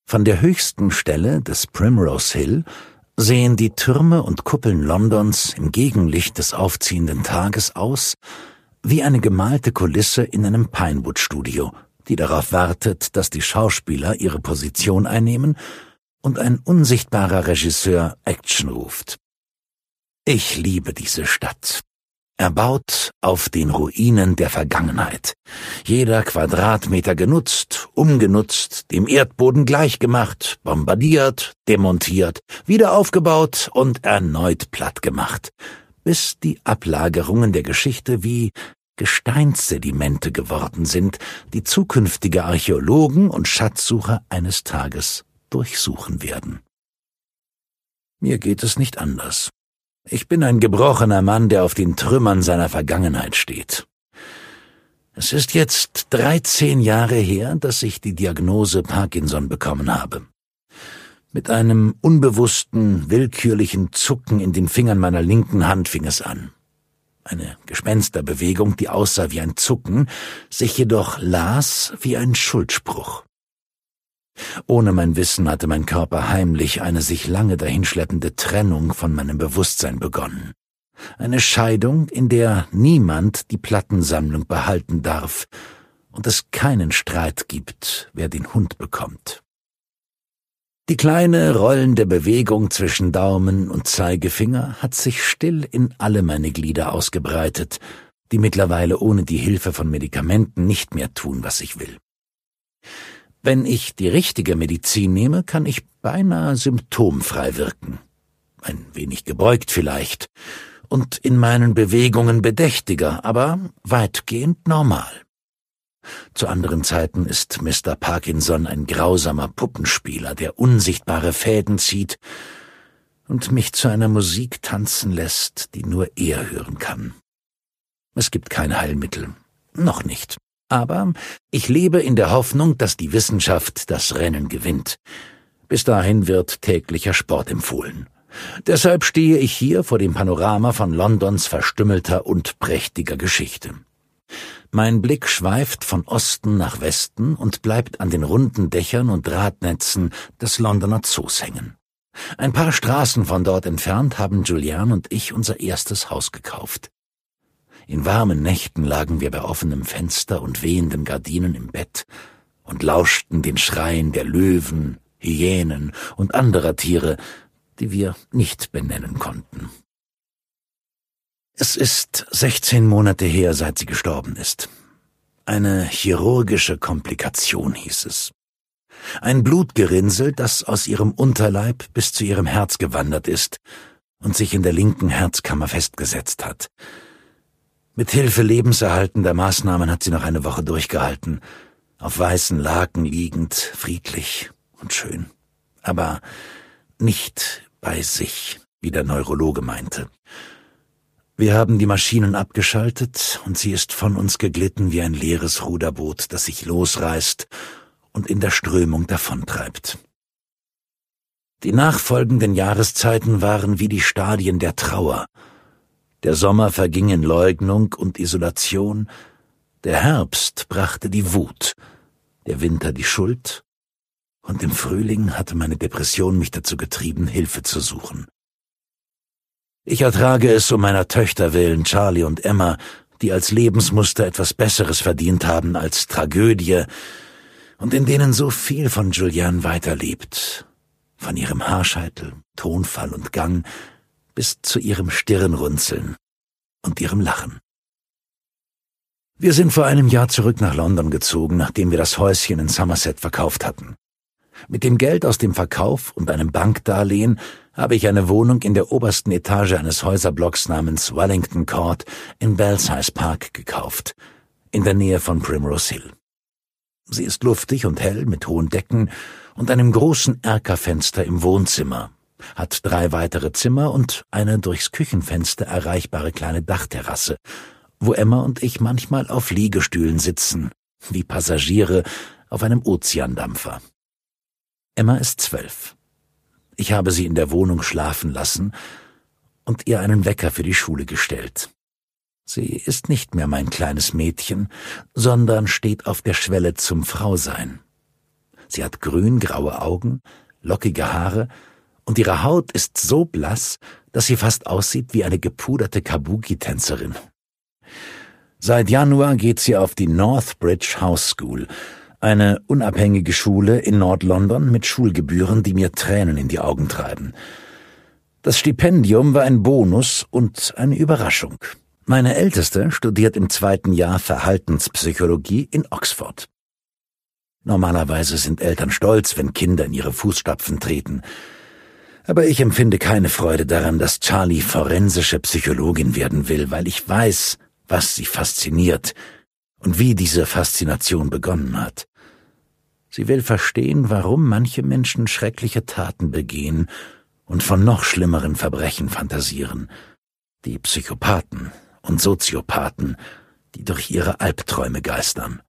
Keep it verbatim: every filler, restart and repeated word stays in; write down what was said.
Von der höchsten Stelle des Primrose Hill sehen die Türme und Kuppeln Londons im Gegenlicht des aufziehenden Tages aus wie eine gemalte Kulisse in einem Pinewood-Studio, die darauf wartet, dass die Schauspieler ihre Position einnehmen und ein unsichtbarer Regisseur Action ruft. Ich liebe diese Stadt. Erbaut auf den Ruinen der Vergangenheit. Jeder Quadratmeter genutzt, umgenutzt, dem Erdboden gleichgemacht, bombardiert, demontiert, wieder aufgebaut und erneut plattgemacht, bis die Ablagerungen der Geschichte wie Gesteinssedimente geworden sind, die zukünftige Archäologen und Schatzsucher eines Tages durchsuchen werden. Mir geht es nicht anders. Ich bin ein gebrochener Mann, der auf den Trümmern seiner Vergangenheit steht. Es ist jetzt dreizehn Jahre her, dass ich die Diagnose Parkinson bekommen habe. Mit einem unbewussten, willkürlichen Zucken in den Fingern meiner linken Hand fing es an. Eine Gespensterbewegung, die aussah wie ein Zucken, sich jedoch las wie ein Schuldspruch. Ohne mein Wissen hatte mein Körper heimlich eine sich lange dahinschleppende Trennung von meinem Bewusstsein begonnen. Eine Scheidung, in der niemand die Plattensammlung behalten darf und es keinen Streit gibt, wer den Hund bekommt. Die kleine, rollende Bewegung zwischen Daumen und Zeigefinger hat sich still in alle meine Glieder ausgebreitet, die mittlerweile ohne die Hilfe von Medikamenten nicht mehr tun, was ich will. Wenn ich die richtige Medizin nehme, kann ich beinahe symptomfrei wirken. Ein wenig gebeugt vielleicht und in meinen Bewegungen bedächtiger, aber weitgehend normal. Zu anderen Zeiten ist Mister Parkinson ein grausamer Puppenspieler, der unsichtbare Fäden zieht und mich zu einer Musik tanzen lässt, die nur er hören kann. Es gibt kein Heilmittel, noch nicht. Aber ich lebe in der Hoffnung, dass die Wissenschaft das Rennen gewinnt. Bis dahin wird täglicher Sport empfohlen. Deshalb stehe ich hier vor dem Panorama von Londons verstümmelter und prächtiger Geschichte. Mein Blick schweift von Osten nach Westen und bleibt an den runden Dächern und Drahtnetzen des Londoner Zoos hängen. Ein paar Straßen von dort entfernt haben Julian und ich unser erstes Haus gekauft. In warmen Nächten lagen wir bei offenem Fenster und wehenden Gardinen im Bett und lauschten den Schreien der Löwen, Hyänen und anderer Tiere, die wir nicht benennen konnten. Es ist sechzehn Monate her, seit sie gestorben ist. Eine chirurgische Komplikation, hieß es. Ein Blutgerinnsel, das aus ihrem Unterleib bis zu ihrem Herz gewandert ist und sich in der linken Herzkammer festgesetzt hat. Mit Hilfe lebenserhaltender Maßnahmen hat sie noch eine Woche durchgehalten, auf weißen Laken liegend, friedlich und schön. Aber nicht bei sich, wie der Neurologe meinte. Wir haben die Maschinen abgeschaltet und sie ist von uns geglitten wie ein leeres Ruderboot, das sich losreißt und in der Strömung davontreibt. Die nachfolgenden Jahreszeiten waren wie die Stadien der Trauer. Der Sommer verging in Leugnung und Isolation, der Herbst brachte die Wut, der Winter die Schuld, und im Frühling hatte meine Depression mich dazu getrieben, Hilfe zu suchen. Ich ertrage es um meiner Töchter willen, Charlie und Emma, die als Lebensmuster etwas Besseres verdient haben als Tragödie und in denen so viel von Julian weiterlebt, von ihrem Haarscheitel, Tonfall und Gang bis zu ihrem Stirnrunzeln und ihrem Lachen. Wir sind vor einem Jahr zurück nach London gezogen, nachdem wir das Häuschen in Somerset verkauft hatten. Mit dem Geld aus dem Verkauf und einem Bankdarlehen habe ich eine Wohnung in der obersten Etage eines Häuserblocks namens Wellington Court in Belsize Park gekauft, in der Nähe von Primrose Hill. Sie ist luftig und hell mit hohen Decken und einem großen Erkerfenster im Wohnzimmer, hat drei weitere Zimmer und eine durchs Küchenfenster erreichbare kleine Dachterrasse, wo Emma und ich manchmal auf Liegestühlen sitzen, wie Passagiere auf einem Ozeandampfer. Emma ist zwölf. Ich habe sie in der Wohnung schlafen lassen und ihr einen Wecker für die Schule gestellt. Sie ist nicht mehr mein kleines Mädchen, sondern steht auf der Schwelle zum Frausein. Sie hat grün-graue Augen, lockige Haare und ihre Haut ist so blass, dass sie fast aussieht wie eine gepuderte Kabuki-Tänzerin. Seit Januar geht sie auf die Northbridge House School, eine unabhängige Schule in Nord-London mit Schulgebühren, die mir Tränen in die Augen treiben. Das Stipendium war ein Bonus und eine Überraschung. Meine Älteste studiert im zweiten Jahr Verhaltenspsychologie in Oxford. Normalerweise sind Eltern stolz, wenn Kinder in ihre Fußstapfen treten. Aber ich empfinde keine Freude daran, dass Charlie forensische Psychologin werden will, weil ich weiß, was sie fasziniert und wie diese Faszination begonnen hat. Sie will verstehen, warum manche Menschen schreckliche Taten begehen und von noch schlimmeren Verbrechen fantasieren. Die Psychopathen und Soziopathen, die durch ihre Albträume geistern.